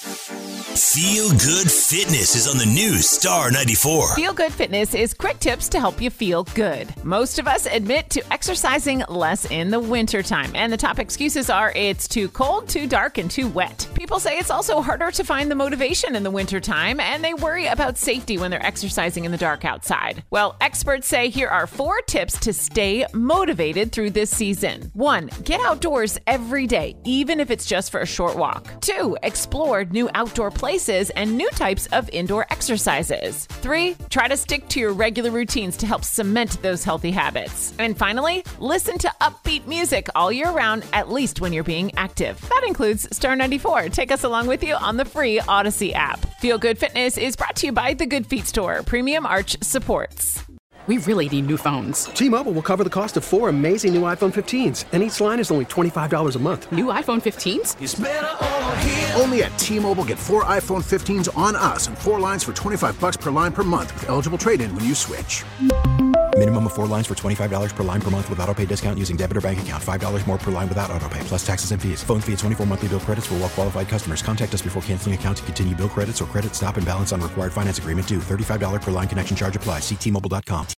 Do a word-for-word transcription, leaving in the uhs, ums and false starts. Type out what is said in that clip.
Feel Good Fitness is on the new Star ninety-four. Feel Good Fitness is quick tips to help you feel good. Most of us admit to exercising less in the wintertime, and the top excuses are it's too cold, too dark, and too wet. People say it's also harder to find the motivation in the wintertime, and they worry about safety when they're exercising in the dark outside. Well, experts say here are four tips to stay motivated through this season. One, get outdoors every day, even if it's just for a short walk. Two, explore new outdoor places and new types of indoor exercises. Three, try to stick to your regular routines to help cement those healthy habits. And finally, listen to upbeat music all year round, at least when you're being active. That includes Star ninety-four. Take us along with you on the free Odyssey app. Feel Good Fitness is brought to you by The Good Feet Store. Premium Arch supports. We really need new phones. T-Mobile will cover the cost of four amazing new iPhone fifteens, and each line is only twenty-five dollars a month. New iPhone fifteens? It's better over here. Only at T-Mobile, get four iPhone fifteens on us and four lines for twenty-five bucks per line per month with eligible trade-in when you switch. Minimum of four lines for twenty-five dollars per line per month with autopay discount using debit or bank account. five dollars more per line without autopay, plus taxes and fees. Phone fee at twenty-four monthly bill credits for well-qualified customers. Contact us before canceling account to continue bill credits or credit stop and balance on required finance agreement due. thirty-five dollars per line connection charge applies. See T Mobile dot com.